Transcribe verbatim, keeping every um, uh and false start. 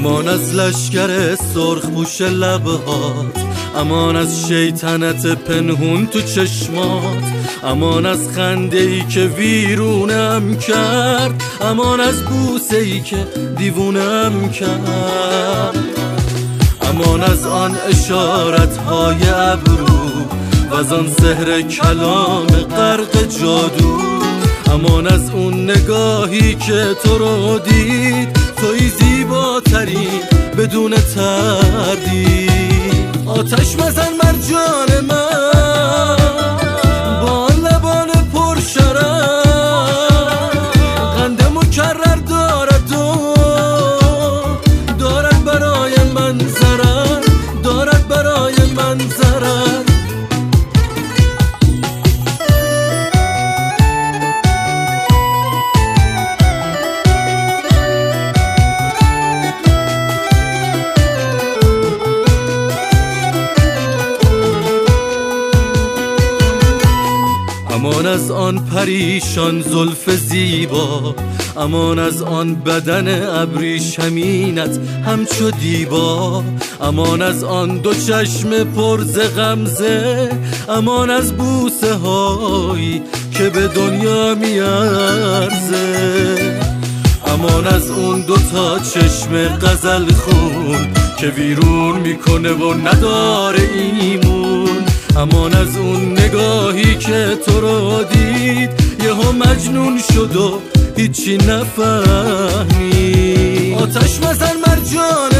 امان از لشگر سرخ پوش لبهات، امان از شیطنت پنهون تو چشمات، امان از خنده ای که ویرونم کرد، امان از بوسه ای که دیوونم کرد، امان از آن اشارت های ابرو و از آن سحر کلام غرق جادو، امان از اون نگاهی که تو رو دید، توی زیباترین بدون تردید. آتش مزن مرجان من با لبان پر شرر، قند مکرر دارد و دارد برای من ضرر، دارد برای من ضرر. امان از آن پریشان زلف زیبا، امان از آن بدن ابریشمینت همچو دیبا، امان از آن دو چشم پر ز غمزه، امان از بوسه هایی که به دنیا میارزه، امان از اون دو تا چشم غزل خون که ویرون میکنه و نداره ایمون، امان از اون نگاهی که تو رو دید، یهو مجنون شد و هیچی نفهمید. آتش مزن مرجان